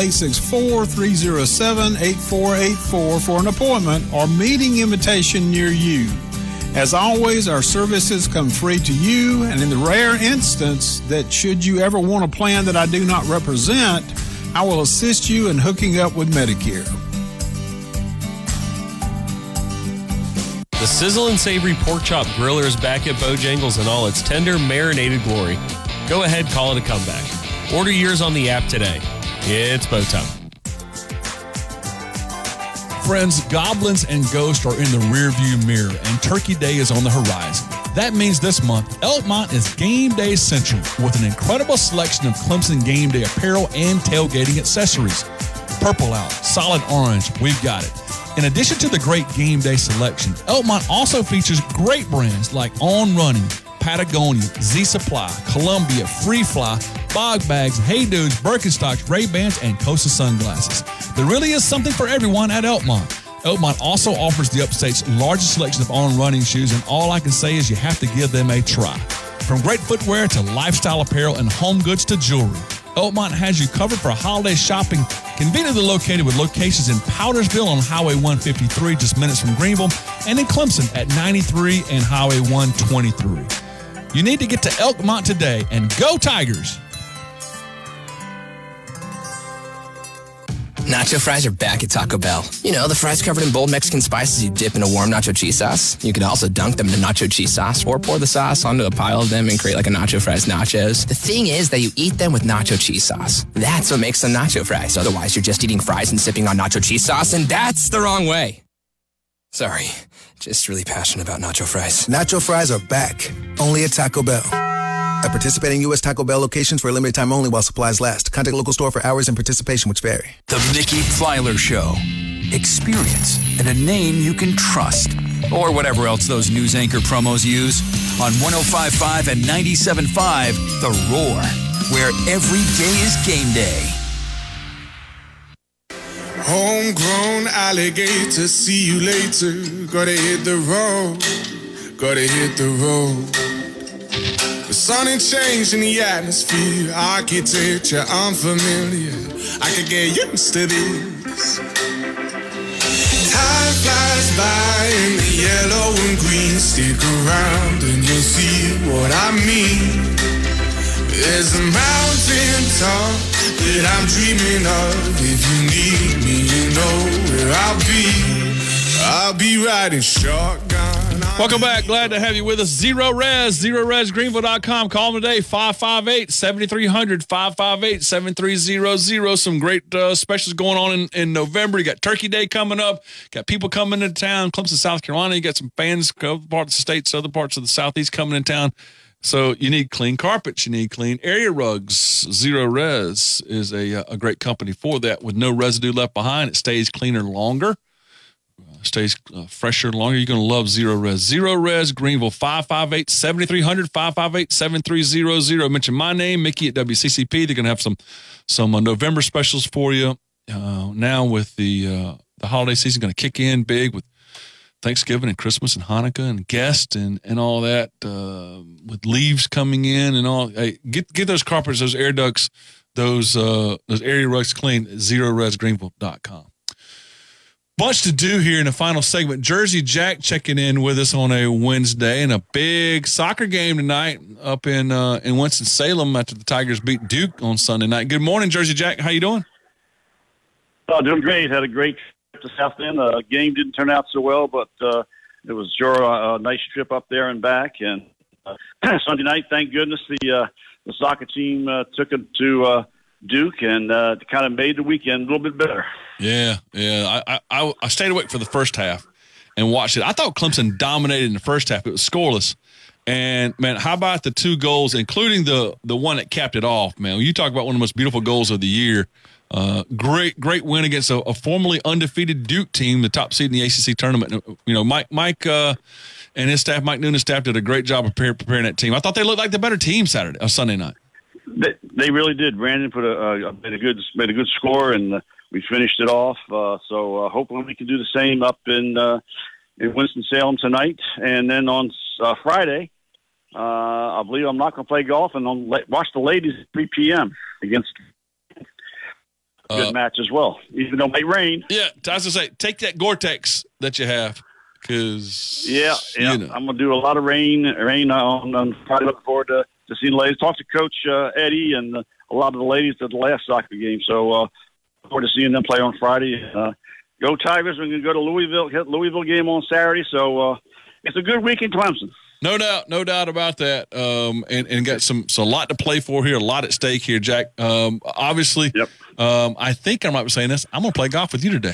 864-307-8484 for an appointment or meeting invitation near you. As always, our services come free to you, and in the rare instance that should you ever want a plan that I do not represent, I will assist you in hooking up with Medicare. The Sizzle and Savory Pork Chop Griller is back at Bojangles in all its tender, marinated glory. Go ahead, call it a comeback. Order yours on the app today. It's Bo time. Friends, goblins and ghosts are in the rearview mirror, and Turkey Day is on the horizon. That means this month, Elkmont is Game Day Central with an incredible selection of Clemson Game Day apparel and tailgating accessories. Purple out, solid orange, we've got it. In addition to the great Game Day selection, Elkmont also features great brands like On Running, Patagonia, Z Supply, Columbia, Free Fly, Bog Bags, Hey Dudes, Birkenstocks, Ray-Bans, and Costa sunglasses. There really is something for everyone at Elkmont. Elkmont also offers the upstate's largest selection of On Running shoes, and all I can say is you have to give them a try. From great footwear to lifestyle apparel and home goods to jewelry, Elkmont has you covered for holiday shopping, conveniently located with locations in Powdersville on Highway 153, just minutes from Greenville, and in Clemson at 93 and Highway 123. You need to get to Elkmont today, and go Tigers! Nacho fries are back at Taco Bell. You know, the fries covered in bold Mexican spices you dip in a warm nacho cheese sauce. You could also dunk them in nacho cheese sauce or pour the sauce onto a pile of them and create like a nacho fries nachos. The thing is that you eat them with nacho cheese sauce. That's what makes them nacho fries. Otherwise, you're just eating fries and sipping on nacho cheese sauce, and that's the wrong way. Sorry, just really passionate about nacho fries. Nacho fries are back, only at Taco Bell. At participating U.S. Taco Bell locations for a limited time only while supplies last. Contact local store for hours and participation which vary. The Mickey Filer Show. Experience and a name you can trust. Or whatever else those news anchor promos use. On 105.5 and 97.5, The Roar, where every day is game day. Homegrown alligator, see you later. Gotta hit the road, gotta hit the road. The sun ain't changing the atmosphere, architecture unfamiliar. I could get used to this. Time flies by in the yellow and green. Stick around and you'll see what I mean. There's a mountain top that I'm dreaming of. If you need me, you know where I'll be. I'll be riding shotgun. Welcome back. Glad to have you with us. Zero Res, ZeroResGreenville.com. Call them today, 558-7300, 558-7300. Some great specials going on in November. You got Turkey Day coming up. Got people coming into town. Clemson, South Carolina. You got some fans, other parts of the states, other parts of the Southeast coming in town. So you need clean carpets. You need clean area rugs. Zero Res is a great company for that. With no residue left behind, it stays cleaner longer. Stays fresher longer. You're going to love Zero Res. Zero Res Greenville, 558-7300, 558-7300. Mention my name, Mickey at WCCP. They're going to have some November specials for you. Now with the holiday season going to kick in big with Thanksgiving and Christmas and Hanukkah and guests and all that, with leaves coming in and all. Hey, get those carpets, those air ducts, those area rugs clean at ZeroResGreenville.com. Bunch to do here in the final segment. Jersey Jack checking in with us on a Wednesday, and a big soccer game tonight up in Winston-Salem after the Tigers beat Duke on Sunday night. Good morning, Jersey Jack. How you doing? Oh, doing great. Had a great trip to South Bend. The game didn't turn out so well, but it was sure a nice trip up there and back. And Sunday night, thank goodness, the soccer team took it to Duke and kind of made the weekend a little bit better. Yeah. I stayed awake for the first half and watched it. I thought Clemson dominated in the first half. It was scoreless. And, man, how about the 2 goals, including the one that capped it off, man? When you talk about one of the most beautiful goals of the year, great win against a formerly undefeated Duke team, the top seed in the ACC tournament. You know, Mike and his staff, Mike Noonan's staff, did a great job of preparing that team. I thought they looked like the better team Sunday night. They really did. Brandon made a good score, and we finished it off. So hopefully we can do the same up in Winston-Salem tonight, and then on Friday, I believe I'm not going to play golf and watch the ladies at 3 p.m. against. Good match as well, even though it might rain. Yeah, I was going to say, take that Gore-Tex that you have. Because I'm gonna do a lot of rain on Friday. Looking forward to seeing the ladies. Talk to Coach Eddie and a lot of the ladies at the last soccer game. So look forward to seeing them play on Friday. Go Tigers! We're gonna go to Louisville. Hit Louisville game on Saturday. So it's a good week in Clemson. No doubt about that. And got a lot to play for here, a lot at stake here, Jack. Obviously, I think I might be saying this. I'm gonna play golf with you today.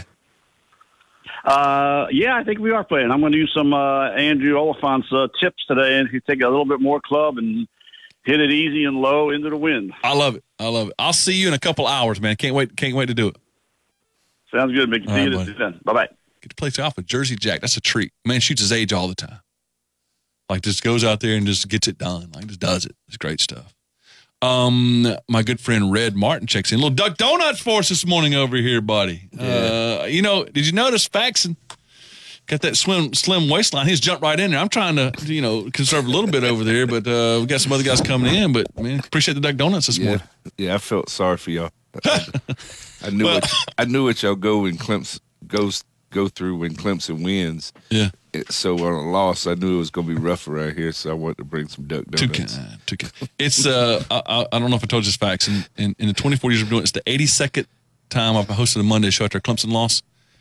I think we are playing. I'm going to use some Andrew Oliphant's tips today, and he take a little bit more club and hit it easy and low into the wind. I love it. I'll see you in a couple hours, man. Can't wait to do it. Sounds good, Mickey. See you then. Bye-bye. Get to play golf with Jersey Jack. That's a treat. Man shoots his age all the time. Like, just goes out there and just gets it done. Like, just does it. It's great stuff. My good friend Red Martin checks in. A little Duck Donuts for us this morning over here, buddy. Yeah. Did you notice Faxon got that slim waistline? He's jumped right in there. I'm trying to, conserve a little bit over there, but we got some other guys coming in. But man, appreciate the Duck Donuts this morning. Yeah, I felt sorry for y'all. I knew what y'all go through when Clemson wins. Yeah. So on a loss, I knew it was going to be rough around here, so I wanted to bring some Duck Donuts. Too kind. It's I don't know if I told you this facts. In the 24 years of doing it, it's the 82nd time I've hosted a Monday show after a Clemson loss,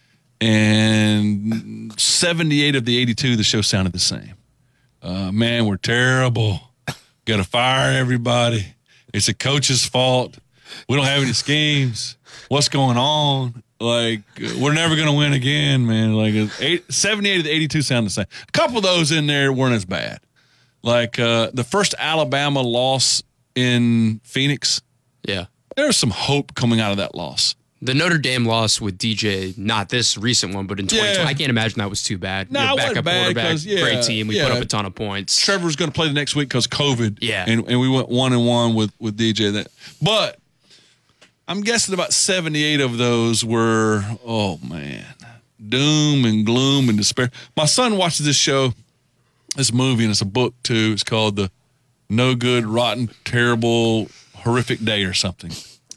and 78 of the 82, the show sounded the same. Man, we're terrible. Got to fire everybody. It's a coach's fault. We don't have any schemes. What's going on? Like, we're never going to win again, man. Like, 78 of the 82 sound the same. A couple of those in there weren't as bad. Like, the first Alabama loss in Phoenix. Yeah. There was some hope coming out of that loss. The Notre Dame loss with DJ, not this recent one, but in 2020, I can't imagine that was too bad. No, it wasn't bad quarterback, great team. We put up a ton of points. Trevor's going to play the next week because COVID. Yeah. And we went 1-1 with DJ. But I'm guessing about 78 of those were, oh, man, doom and gloom and despair. My son watches this movie, and it's a book, too. It's called The No Good, Rotten, Terrible, Horrific Day or something.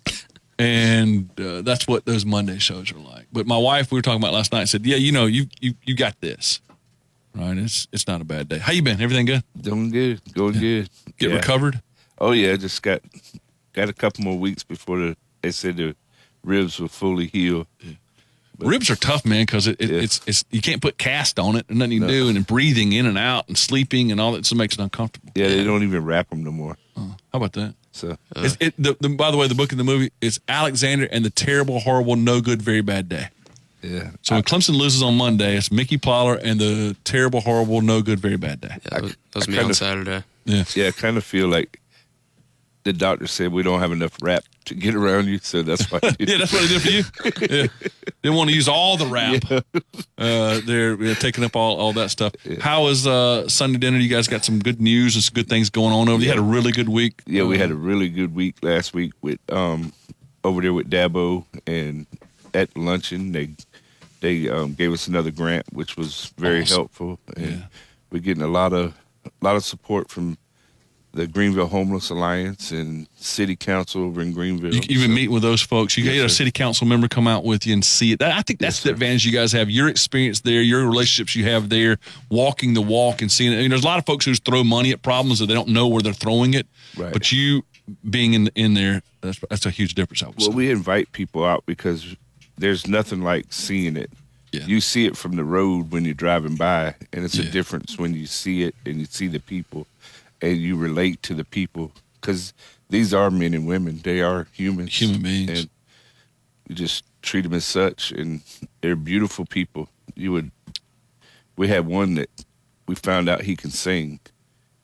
And that's what those Monday shows are like. But my wife, we were talking about last night, said, yeah, you got this. Right? It's not a bad day. How you been? Everything good? Doing good. Going good. Get recovered? Oh, yeah. Just got a couple more weeks before they said the ribs were fully healed. Yeah. Ribs are tough, man, because it's you can't put cast on it and nothing you can do, and breathing in and out and sleeping and all that just makes it uncomfortable. Yeah, they don't even wrap them no more. How about that? So, by the way, the book in the movie is Alexander and the Terrible, Horrible, No Good, Very Bad Day. Yeah. So when Clemson loses on Monday, it's Mickey Plyler and the Terrible, Horrible, No Good, Very Bad Day. Yeah, that was me on Saturday. Yeah. Yeah, I kind of feel like the doctor said we don't have enough wrap to get around you, so that's why. Yeah, that's what they did for you. Yeah. They want to use all the wrap. Yeah. They're taking up all that stuff. Yeah. How was Sunday dinner? You guys got some good news and some good things going on over there. You had a really good week. Yeah, we had a really good week last week with over there with Dabo, and at luncheon they gave us another grant, which was very helpful. And we're getting a lot of support from the Greenville Homeless Alliance and City Council over in Greenville. You've been meeting with those folks. You get a city council member come out with you and see it. I think that's the advantage you guys have. Your experience there, your relationships you have there, walking the walk and seeing it. There's a lot of folks who throw money at problems that they don't know where they're throwing it. Right. But you being in there, that's a huge difference, I would say. Well, we invite people out because there's nothing like seeing it. Yeah. You see it from the road when you're driving by, and it's a difference when you see it and you see the people. And you relate to the people because these are men and women. They are humans. Human beings. And you just treat them as such, and they're beautiful people. We had one that we found out he can sing,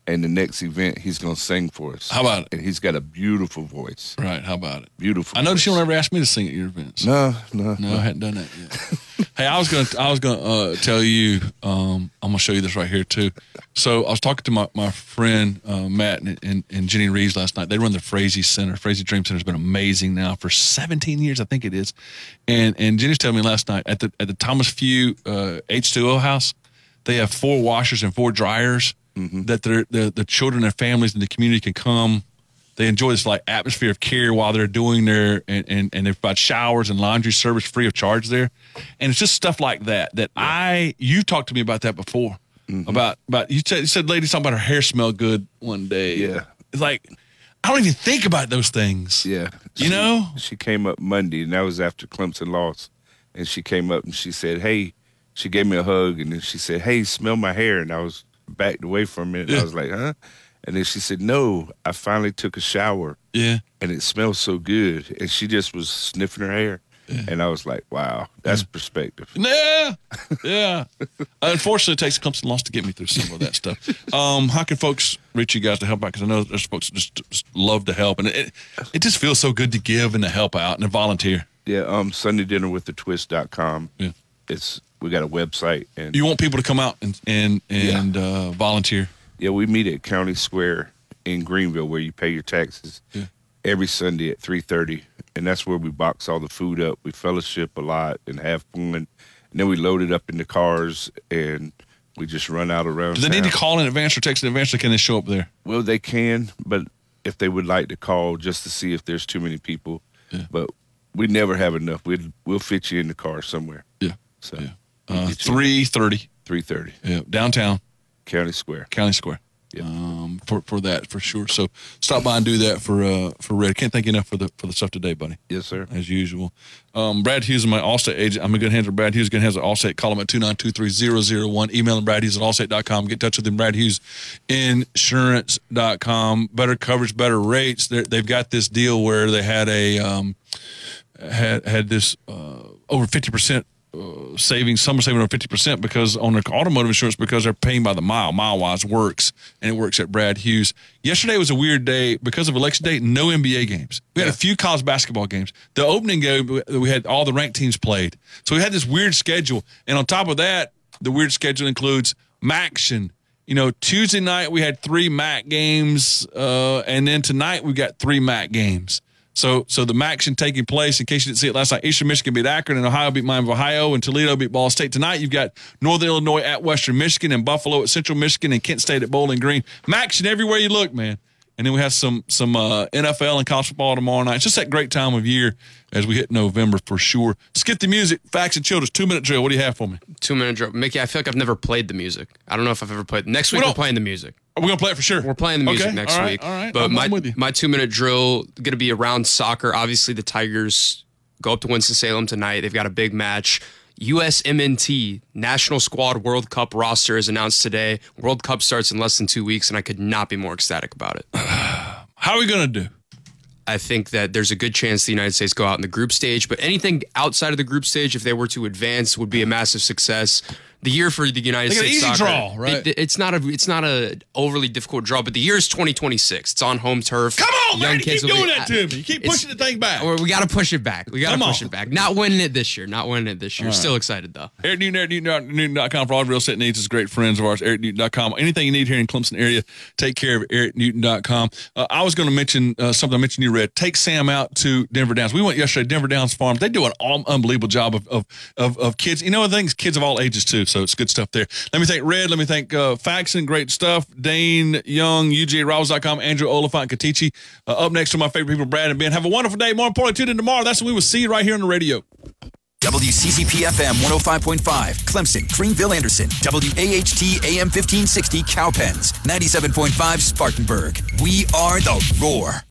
And the next event, he's going to sing for us. How about it? And he's got a beautiful voice. Right. How about it? Beautiful. I noticed you don't ever ask me to sing at your events. No, I hadn't done that yet. Hey, I was gonna tell you. I'm gonna show you this right here too. So I was talking to my friend Matt and Jenny Reeves last night. They run the Frazee Center. Frazee Dream Center has been amazing now for 17 years, I think it is. And Jenny's telling me last night at the Thomas Few H2O house, they have 4 washers and 4 dryers. That the children and families in the community can come. They enjoy this like atmosphere of care while they're doing their and they provide showers and laundry service free of charge there. And it's just stuff like that you talked to me about that before. About you said lady talking about her hair smelled good one day. Yeah. It's like I don't even think about those things. Yeah. She came up Monday and that was after Clemson lost. And she came up and she said, hey, she gave me a hug and then she said, hey, smell my hair. And I was backed away from it. I was like, huh? And then she said, no, I finally took a shower. Yeah. And it smells so good. And she just was sniffing her hair. Yeah. And I was like, wow, that's perspective. Yeah. Yeah. Unfortunately, it takes Clemson loss to get me through some of that stuff. How can folks reach you guys to help out? Because I know there's folks that just love to help. And it just feels so good to give and to help out and to volunteer. Yeah. Sunday dinner with the twist.com. Yeah. We got a website. And you want people to come out and volunteer? Yeah, we meet at County Square in Greenville where you pay your taxes every Sunday at 3:30. And that's where we box all the food up. We fellowship a lot and have fun. And then we load it up in the cars and we just run out around. Do they need to call in advance or text in advance or can they show up there? Well, they can, but if they would like to call just to see if there's too many people. Yeah. But we never have enough. We'll fit you in the car somewhere. Yeah. So 3:30. 3:30. Yeah. Downtown. County Square. Yep. For that for sure. So stop by and do that for Red. Can't thank you enough for the stuff today, buddy. Yes, sir. As usual. Brad Hughes is my Allstate agent. I'm a good hands with Brad Hughes. Good hands at Allstate. Call him at 2923001. Email him Brad Hughes at Allstate.com. Get in touch with him. Brad Hughes Insurance.com. Better coverage, better rates. They've got this deal where they had had this over 50%. Saving, some are saving over 50% because on their automotive insurance because they're paying by the mile. MileWise works, and it works at Brad Hughes. Yesterday was a weird day because of election day. No NBA games. We had a few college basketball games. The opening game, we had all the ranked teams played. So we had this weird schedule, and on top of that, the weird schedule includes MACtion. Tuesday night we had 3 MAC games, and then tonight we got 3 MAC games. So the MACtion taking place, in case you didn't see it last night, Eastern Michigan beat Akron and Ohio beat Miami of Ohio and Toledo beat Ball State. Tonight you've got Northern Illinois at Western Michigan and Buffalo at Central Michigan and Kent State at Bowling Green. MACtion everywhere you look, man. And then we have some NFL and college football tomorrow night. It's just that great time of year as we hit November for sure. Skip the music, facts and children's 2-minute drill. What do you have for me? 2-minute drill. Mickey, I feel like I've never played the music. I don't know if I've ever played. Next week we're playing the music. Are we going to play it for sure? We're playing the music next week. All right. But I'm with you. my 2-minute drill going to be around soccer. Obviously, the Tigers go up to Winston-Salem tonight. They've got a big match. USMNT National Squad World Cup roster is announced today. World Cup starts in less than 2 weeks, and I could not be more ecstatic about it. How are we going to do? I think that there's a good chance the United States go out in the group stage, but anything outside of the group stage, if they were to advance, would be a massive success. The year for the United States easy soccer, draw, right? It's not a overly difficult draw, but the year is 2026. It's on home turf. Come on, man! You keep doing that to me. You keep pushing the thing back. We got to push it back. It back. Not winning it this year. Right. Still excited though. Eric Newton, EricNewton.com for all real estate needs. Is great friends of ours. EricNewton.com. Anything you need here in Clemson area, take care of EricNewton.com. I was going to mention something I mentioned you read. Take Sam out to Denver Downs. We went yesterday. Denver Downs Farms. They do an unbelievable job of kids. The things, kids of all ages too. So it's good stuff there. Let me thank Red. Let me thank Faxon. Great stuff. Dane Young, UGARivals.com, Andrew Oliphant, Katichi. Up next to my favorite people, Brad and Ben. Have a wonderful day. More importantly, tune in tomorrow. That's when we will see you right here on the radio. WCCP-FM 105.5, Clemson, Greenville, Anderson. WAHT AM 1560, Cowpens. 97.5, Spartanburg. We are the Roar.